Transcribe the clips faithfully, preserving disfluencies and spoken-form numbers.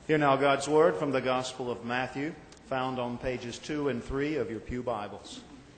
Hear now God's Word from the Gospel of Matthew, found on pages two and three of your pew Bibles.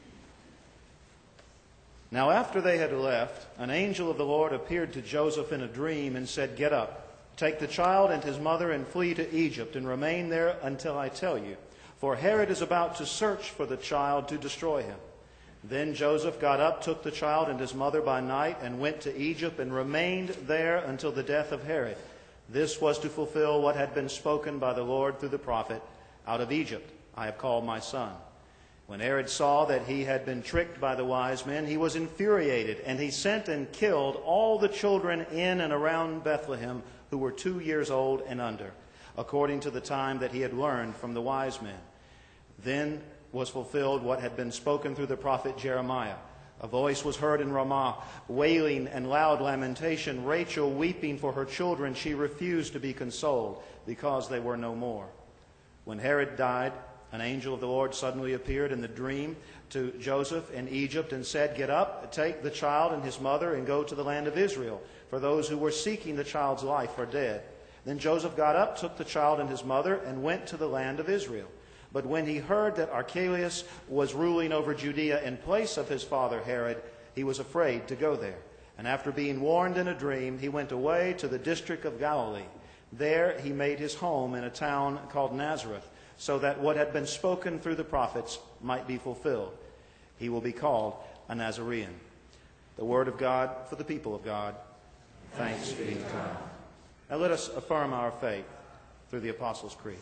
Now after they had left, an angel of the Lord appeared to Joseph in a dream and said, "Get up, take the child and his mother and flee to Egypt and remain there until I tell you, for Herod is about to search for the child to destroy him." Then Joseph got up, took the child and his mother by night, and went to Egypt and remained there until the death of Herod. This was to fulfill what had been spoken by the Lord through the prophet, "Out of Egypt I have called my son." When Herod saw that he had been tricked by the wise men, he was infuriated, and he sent and killed all the children in and around Bethlehem who were two years old and under, according to the time that he had learned from the wise men. Then was fulfilled what had been spoken through the prophet Jeremiah. A voice was heard in Ramah, wailing and loud lamentation, Rachel weeping for her children. She refused to be consoled, because they were no more. When Herod died, an angel of the Lord suddenly appeared in the dream to Joseph in Egypt and said, "Get up, take the child and his mother, and go to the land of Israel, for those who were seeking the child's life are dead." Then Joseph got up, took the child and his mother, and went to the land of Israel. But when he heard that Archelaus was ruling over Judea in place of his father Herod, he was afraid to go there. And after being warned in a dream, he went away to the district of Galilee. There he made his home in a town called Nazareth, so that what had been spoken through the prophets might be fulfilled. He will be called a Nazarene. The word of God for the people of God. Thanks be to God. Now let us affirm our faith through the Apostles' Creed.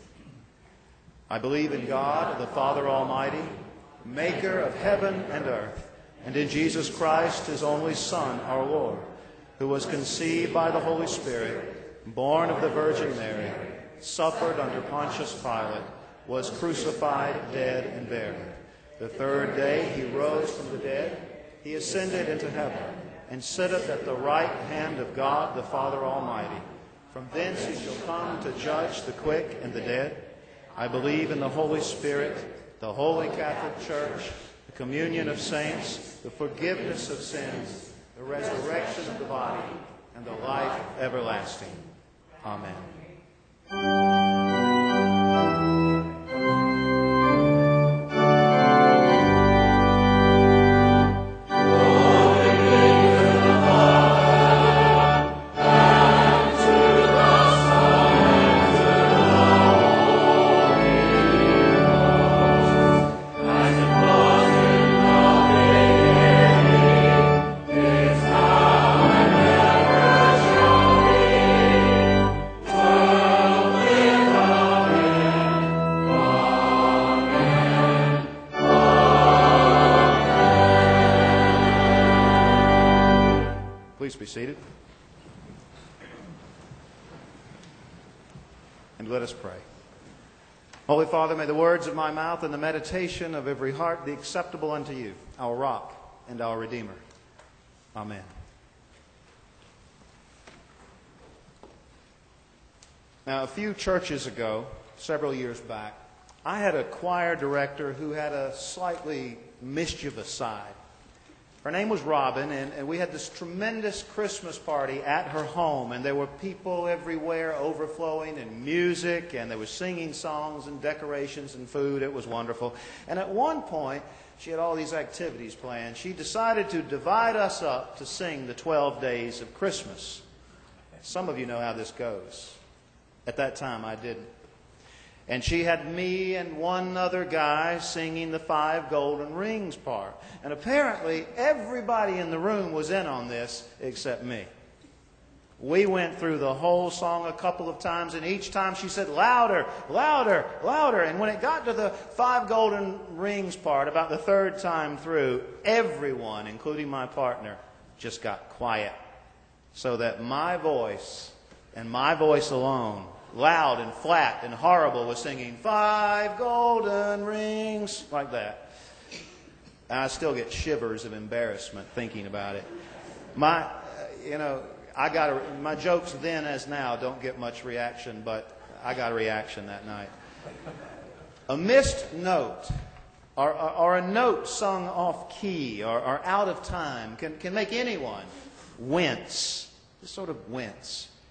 I believe in God, the Father Almighty, maker of heaven and earth, and in Jesus Christ, his only Son, our Lord, who was conceived by the Holy Spirit, born of the Virgin Mary, suffered under Pontius Pilate, was crucified, dead, and buried. The third day he rose from the dead. He ascended into heaven, and sitteth at the right hand of God, the Father Almighty. From thence he shall come to judge the quick and the dead. I believe in the Holy Spirit, the Holy Catholic Church, the communion of saints, the forgiveness of sins, the resurrection of the body, and the life everlasting. Amen. Please be seated. And let us pray. Holy Father, may the words of my mouth and the meditation of every heart be acceptable unto you, our rock and our Redeemer. Amen. Now, a few churches ago, several years back, I had a choir director who had a slightly mischievous side. Her name was Robin, and, and we had this tremendous Christmas party at her home, and there were people everywhere overflowing, and music, and there was singing songs and decorations and food. It was wonderful. And at one point, she had all these activities planned. She decided to divide us up to sing the twelve days of Christmas. Some of you know how this goes. At that time, I didn't. And she had me and one other guy singing the five golden rings part. And apparently everybody in the room was in on this except me. We went through the whole song a couple of times, and each time she said, "Louder, louder, louder." And when it got to the five golden rings part, about the third time through, everyone, including my partner, just got quiet. So that my voice, and my voice alone, loud and flat and horrible, was singing five golden rings like that. And I still get shivers of embarrassment thinking about it. My, you know, I got a, my jokes then as now don't get much reaction, but I got a reaction that night. A missed note, or, or, or a note sung off key, or, or out of time, can can make anyone wince, just sort of wince.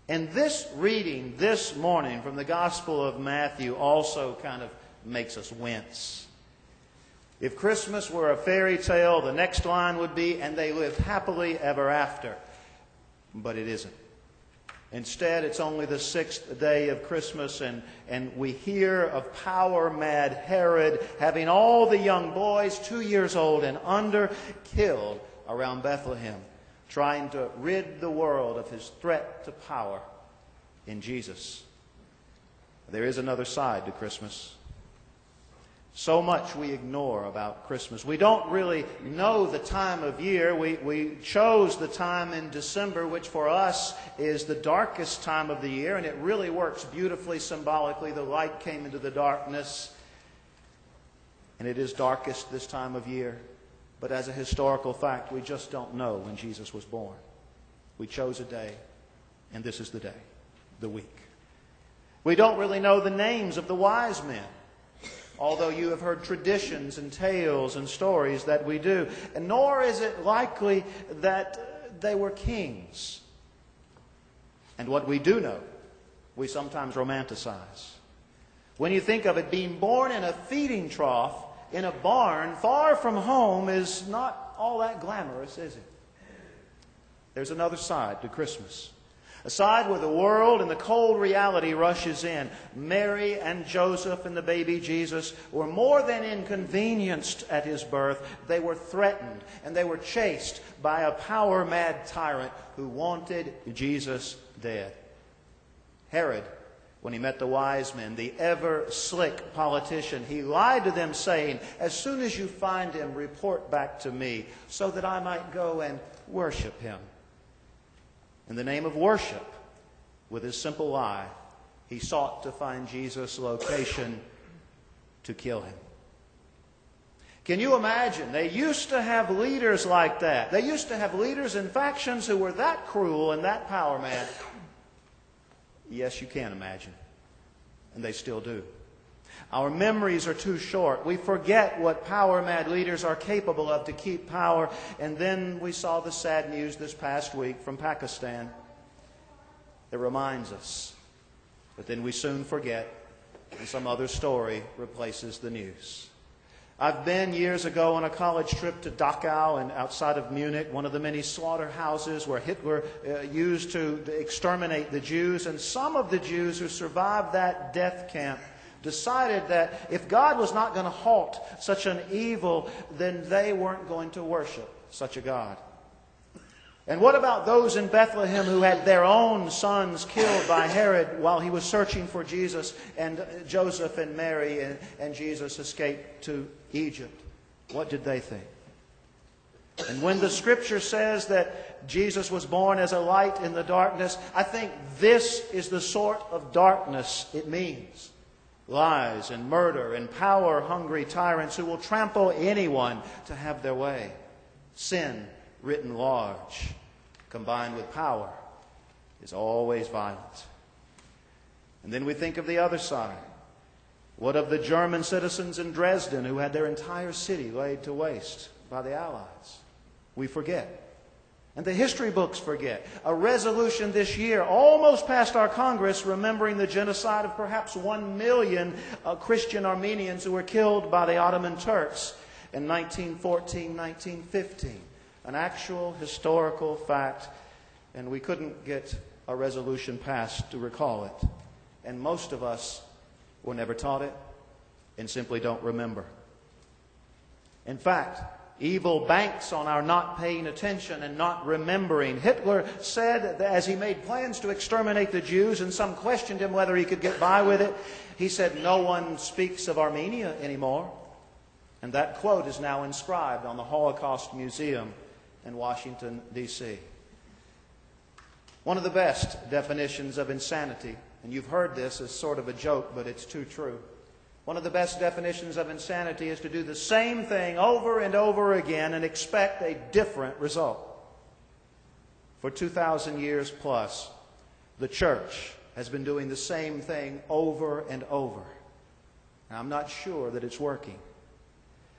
And this reading this morning from the Gospel of Matthew also kind of makes us wince. If Christmas were a fairy tale, the next line would be, and they lived happily ever after. But it isn't. Instead, it's only the sixth day of Christmas, and, and we hear of power-mad Herod having all the young boys, two years old and under, killed around Bethlehem, trying to rid the world of his threat to power in Jesus. There is another side to Christmas. So much we ignore about Christmas. We don't really know the time of year. We, we chose the time in December, which for us is the darkest time of the year, and it really works beautifully symbolically. The light came into the darkness, and it is darkest this time of year. But as a historical fact, we just don't know when Jesus was born. We chose a day, and this is the day, the week. We don't really know the names of the wise men, although you have heard traditions and tales and stories that we do. And nor is it likely that they were kings. And what we do know, we sometimes romanticize. When you think of it, being born in a feeding trough in a barn far from home is not all that glamorous, is it? There's another side to Christmas. A side where the world and the cold reality rushes in. Mary and Joseph and the baby Jesus were more than inconvenienced at his birth. They were threatened and they were chased by a power-mad tyrant who wanted Jesus dead. Herod, when he met the wise men, the ever-slick politician, he lied to them saying, "As soon as you find him, report back to me so that I might go and worship him." In the name of worship, with his simple lie, he sought to find Jesus' location to kill him. Can you imagine? They used to have leaders like that. They used to have leaders in factions who were that cruel and that power mad. Yes, you can imagine. And they still do. Our memories are too short. We forget what power-mad leaders are capable of to keep power. And then we saw the sad news this past week from Pakistan. It reminds us. But then we soon forget, and some other story replaces the news. I've been years ago on a college trip to Dachau and outside of Munich, one of the many slaughterhouses where Hitler uh, used to exterminate the Jews. And some of the Jews who survived that death camp decided that if God was not going to halt such an evil, then they weren't going to worship such a God. And what about those in Bethlehem who had their own sons killed by Herod while he was searching for Jesus, and Joseph and Mary and, and Jesus escaped to Egypt? What did they think? And when the Scripture says that Jesus was born as a light in the darkness, I think this is the sort of darkness it means. Lies and murder and power-hungry tyrants who will trample anyone to have their way. Sin, written large, combined with power, is always violent. And then we think of the other side. What of the German citizens in Dresden who had their entire city laid to waste by the Allies? We forget. And the history books forget. A resolution this year almost passed our Congress remembering the genocide of perhaps one million uh, Christian Armenians who were killed by the Ottoman Turks in nineteen fourteen, nineteen fifteen. An actual historical fact, and we couldn't get a resolution passed to recall it. And most of us were never taught it and simply don't remember. In fact, evil banks on our not paying attention and not remembering. Hitler said that as he made plans to exterminate the Jews, and some questioned him whether he could get by with it, he said, "No one speaks of Armenia anymore." And that quote is now inscribed on the Holocaust Museum in Washington, D C One of the best definitions of insanity, and you've heard this as sort of a joke, but it's too true. One of the best definitions of insanity is to do the same thing over and over again and expect a different result. For two thousand years plus, the church has been doing the same thing over and over. Now, I'm not sure that it's working.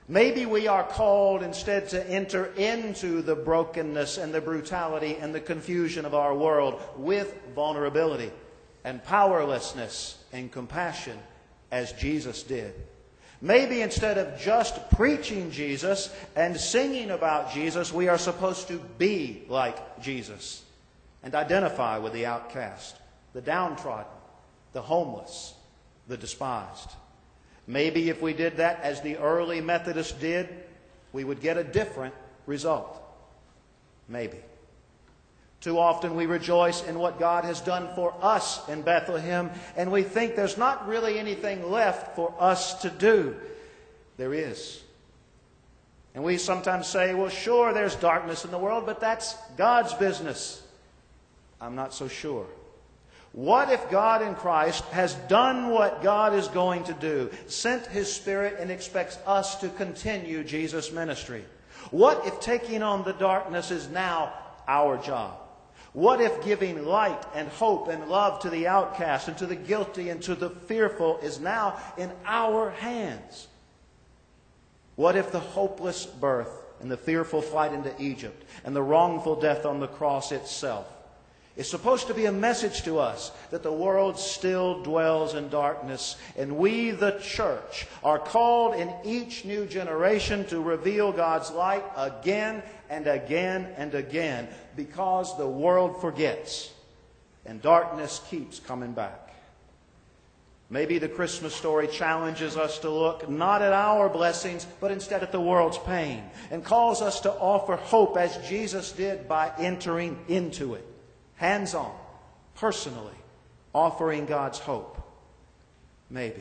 Maybe we are called instead to enter into the brokenness and the brutality and the confusion of our world with vulnerability and powerlessness and compassion as Jesus did. Maybe instead of just preaching Jesus and singing about Jesus, we are supposed to be like Jesus and identify with the outcast, the downtrodden, the homeless, the despised. Maybe if we did that as the early Methodists did, we would get a different result. Maybe. Too often we rejoice in what God has done for us in Bethlehem, and we think there's not really anything left for us to do. There is. And we sometimes say, well, sure, there's darkness in the world, but that's God's business. I'm not so sure. What if God in Christ has done what God is going to do, sent His Spirit and expects us to continue Jesus' ministry? What if taking on the darkness is now our job? What if giving light and hope and love to the outcast and to the guilty and to the fearful is now in our hands? What if the hopeless birth and the fearful flight into Egypt and the wrongful death on the cross itself is supposed to be a message to us that the world still dwells in darkness, and we, the church, are called in each new generation to reveal God's light again and again and again, because the world forgets and darkness keeps coming back. Maybe the Christmas story challenges us to look not at our blessings, but instead at the world's pain, and calls us to offer hope as Jesus did by entering into it. Hands-on, personally, offering God's hope. Maybe.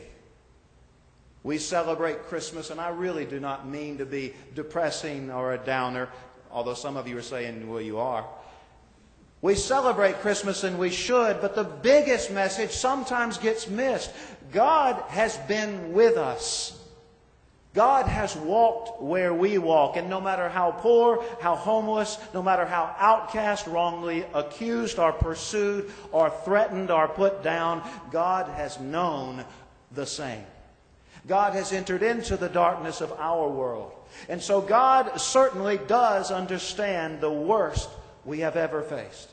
We celebrate Christmas, and I really do not mean to be depressing or a downer, although some of you are saying, well, you are. We celebrate Christmas, and we should, but the biggest message sometimes gets missed. God has been with us. God has walked where we walk, and no matter how poor, how homeless, no matter how outcast, wrongly accused, or pursued, or threatened, or put down, God has known the same. God has entered into the darkness of our world. And so God certainly does understand the worst we have ever faced.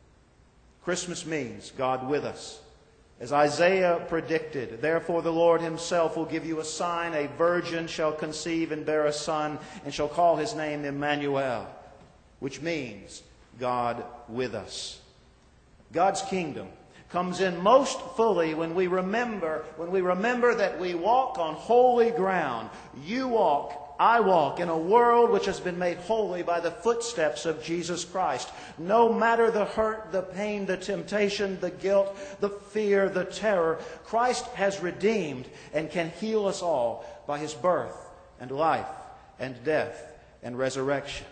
Christmas means God with us. As Isaiah predicted, therefore the Lord Himself will give you a sign. A virgin shall conceive and bear a son, and shall call His name Emmanuel, which means God with us. God's kingdom comes in most fully when we remember, when we remember that we walk on holy ground. You walk, I walk in a world which has been made holy by the footsteps of Jesus Christ. No matter the hurt, the pain, the temptation, the guilt, the fear, the terror, Christ has redeemed and can heal us all by His birth and life and death and resurrection.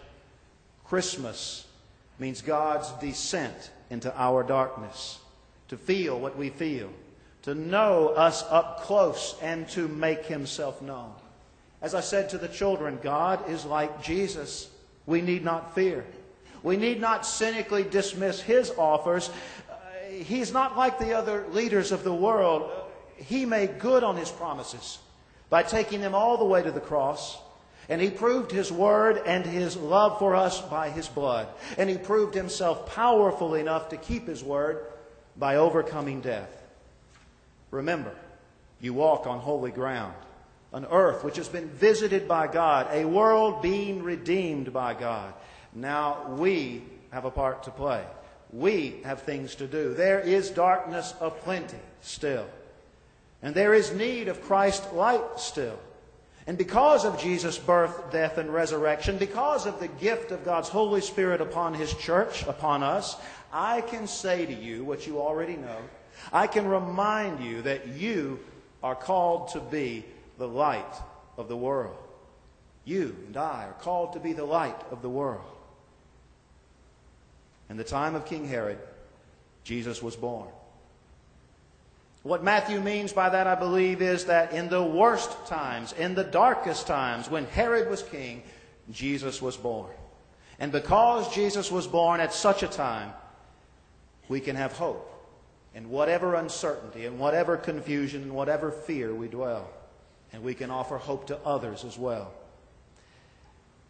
Christmas means God's descent into our darkness, to feel what we feel, to know us up close and to make Himself known. As I said to the children, God is like Jesus. We need not fear. We need not cynically dismiss His offers. Uh, he's not like the other leaders of the world. He made good on His promises by taking them all the way to the cross. And He proved His word and His love for us by His blood. And He proved Himself powerful enough to keep His word by overcoming death. Remember, you walk on holy ground. An earth which has been visited by God, a world being redeemed by God. Now we have a part to play. We have things to do. There is darkness aplenty still. And there is need of Christ's light still. And because of Jesus' birth, death, and resurrection, because of the gift of God's Holy Spirit upon His church, upon us, I can say to you what you already know. I can remind you that you are called to be the light of the world. You and I are called to be the light of the world. In the time of King Herod, Jesus was born. What Matthew means by that, I believe, is that in the worst times, in the darkest times, when Herod was king, Jesus was born. And because Jesus was born at such a time, we can have hope in whatever uncertainty, in whatever confusion, in whatever fear we dwell. And we can offer hope to others as well.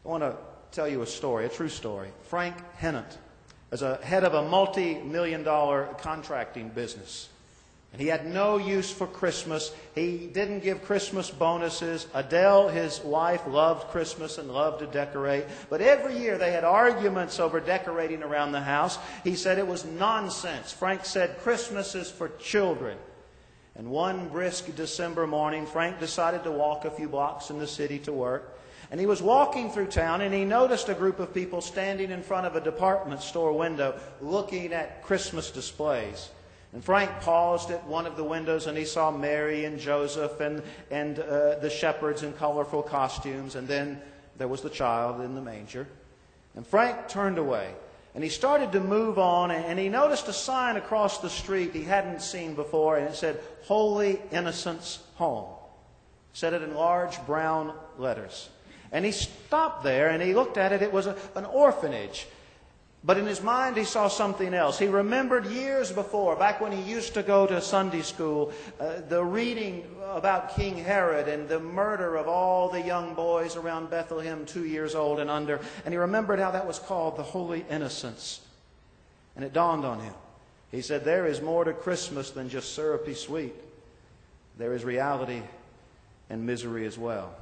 I want to tell you a story, a true story. Frank Hennant is a head of a multi-million dollar contracting business. And he had no use for Christmas. He didn't give Christmas bonuses. Adele, his wife, loved Christmas and loved to decorate. But every year they had arguments over decorating around the house. He said it was nonsense. Frank said Christmas is for children. And one brisk December morning, Frank decided to walk a few blocks in the city to work. And he was walking through town and he noticed a group of people standing in front of a department store window looking at Christmas displays. And Frank paused at one of the windows and he saw Mary and Joseph and, and uh, the shepherds in colorful costumes. And then there was the child in the manger. And Frank turned away and he started to move on, and he noticed a sign across the street he hadn't seen before, and it said, Holy Innocents Home. It said it in large brown letters. And he stopped there and he looked at it. It was a, an orphanage. But in his mind, he saw something else. He remembered years before, back when he used to go to Sunday school, uh, the reading about King Herod and the murder of all the young boys around Bethlehem, two years old and under. And he remembered how that was called the Holy Innocents. And it dawned on him. He said, there is more to Christmas than just syrupy sweet. There is reality and misery as well.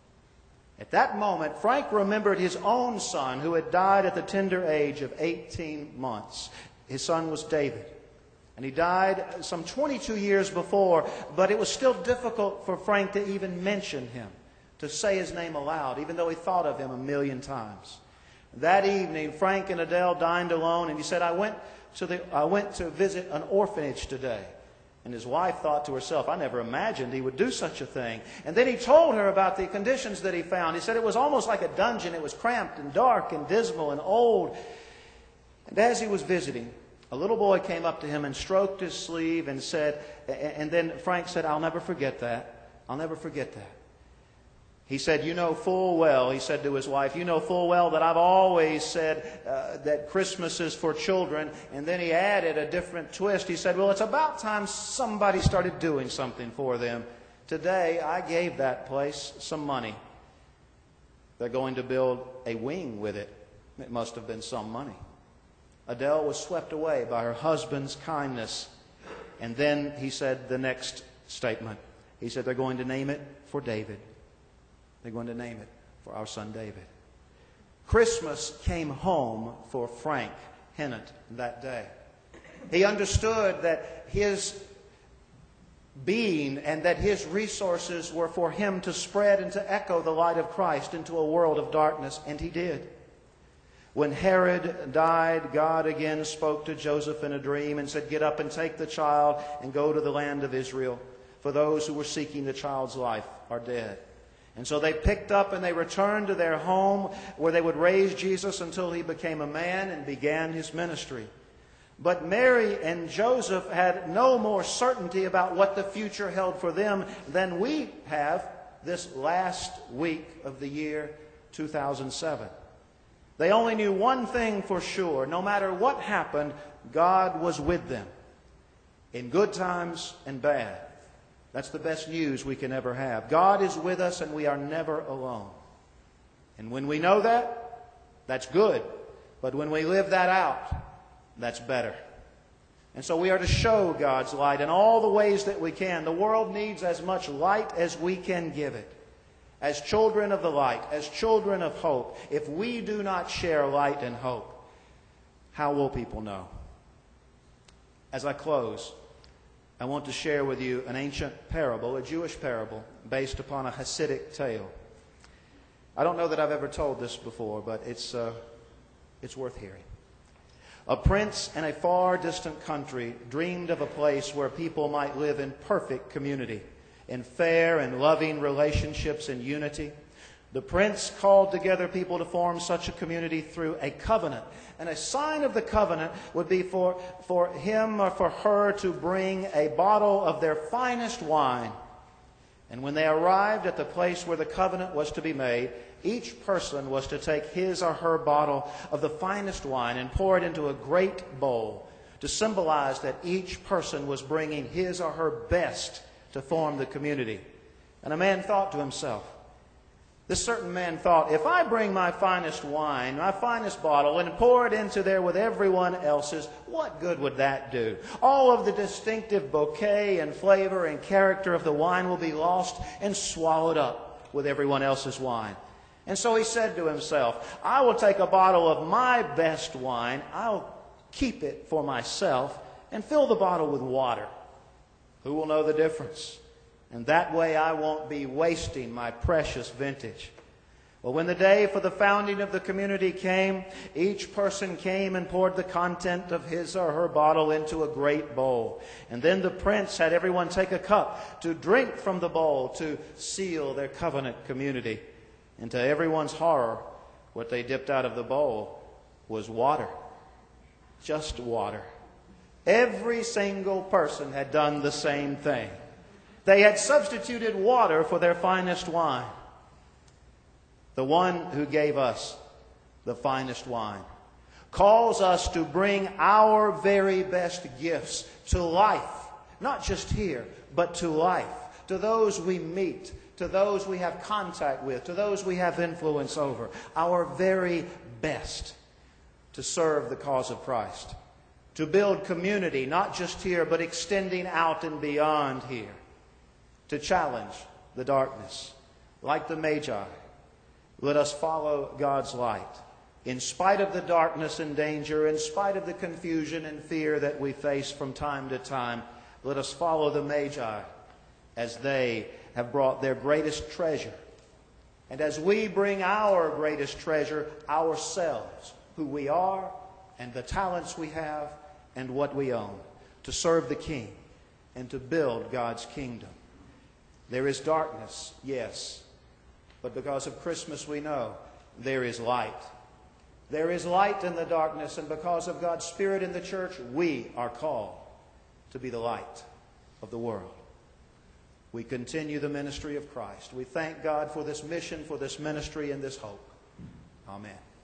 At that moment, Frank remembered his own son who had died at the tender age of eighteen months. His son was David. And he died some twenty-two years before, but it was still difficult for Frank to even mention him, to say his name aloud, even though he thought of him a million times. That evening, Frank and Adele dined alone, and he said, I went to, the, I went to visit an orphanage today. And his wife thought to herself, I never imagined he would do such a thing. And then he told her about the conditions that he found. He said it was almost like a dungeon. It was cramped and dark and dismal and old. And as he was visiting, a little boy came up to him and stroked his sleeve and said, and then Frank said, I'll never forget that. I'll never forget that. He said, you know full well, he said to his wife, you know full well that I've always said uh, that Christmas is for children. And then he added a different twist. He said, well, it's about time somebody started doing something for them. Today, I gave that place some money. They're going to build a wing with it. It must have been some money. Adele was swept away by her husband's kindness. And then he said the next statement. He said, they're going to name it for David. They're going to name it for our son David. Christmas came home for Frank Hennant that day. He understood that his being and that his resources were for him to spread and to echo the light of Christ into a world of darkness, and he did. When Herod died, God again spoke to Joseph in a dream and said, get up and take the child and go to the land of Israel, for those who were seeking the child's life are dead. And so they picked up and they returned to their home where they would raise Jesus until he became a man and began his ministry. But Mary and Joseph had no more certainty about what the future held for them than we have this last week of the year two thousand seven. They only knew one thing for sure. No matter what happened, God was with them in good times and bad. That's the best news we can ever have. God is with us and we are never alone. And when we know that, that's good. But when we live that out, that's better. And so we are to show God's light in all the ways that we can. The world needs as much light as we can give it. As children of the light, as children of hope, if we do not share light and hope, how will people know? As I close, I want to share with you an ancient parable, a Jewish parable, based upon a Hasidic tale. I don't know that I've ever told this before, but it's, uh, it's worth hearing. A prince in a far distant country dreamed of a place where people might live in perfect community, in fair and loving relationships and unity. The prince called together people to form such a community through a covenant. And a sign of the covenant would be for, for him or for her to bring a bottle of their finest wine. And when they arrived at the place where the covenant was to be made, each person was to take his or her bottle of the finest wine and pour it into a great bowl to symbolize that each person was bringing his or her best to form the community. And a man thought to himself, This certain man thought, if I bring my finest wine, my finest bottle, and pour it into there with everyone else's, what good would that do? All of the distinctive bouquet and flavor and character of the wine will be lost and swallowed up with everyone else's wine. And so he said to himself, I will take a bottle of my best wine, I'll keep it for myself, and fill the bottle with water. Who will know the difference? And that way I won't be wasting my precious vintage. Well, when the day for the founding of the community came, each person came and poured the content of his or her bottle into a great bowl. And then the prince had everyone take a cup to drink from the bowl to seal their covenant community. And to everyone's horror, what they dipped out of the bowl was water. Just water. Every single person had done the same thing. They had substituted water for their finest wine. The one who gave us the finest wine calls us to bring our very best gifts to life, not just here, but to life, to those we meet, to those we have contact with, to those we have influence over, our very best to serve the cause of Christ, to build community, not just here, but extending out and beyond here, to challenge the darkness. Like the Magi, let us follow God's light. In spite of the darkness and danger, in spite of the confusion and fear that we face from time to time, let us follow the Magi as they have brought their greatest treasure. And as we bring our greatest treasure, ourselves, who we are and the talents we have and what we own, to serve the King and to build God's kingdom. There is darkness, yes, but because of Christmas we know there is light. There is light in the darkness, and because of God's Spirit in the church, we are called to be the light of the world. We continue the ministry of Christ. We thank God for this mission, for this ministry, and this hope. Amen.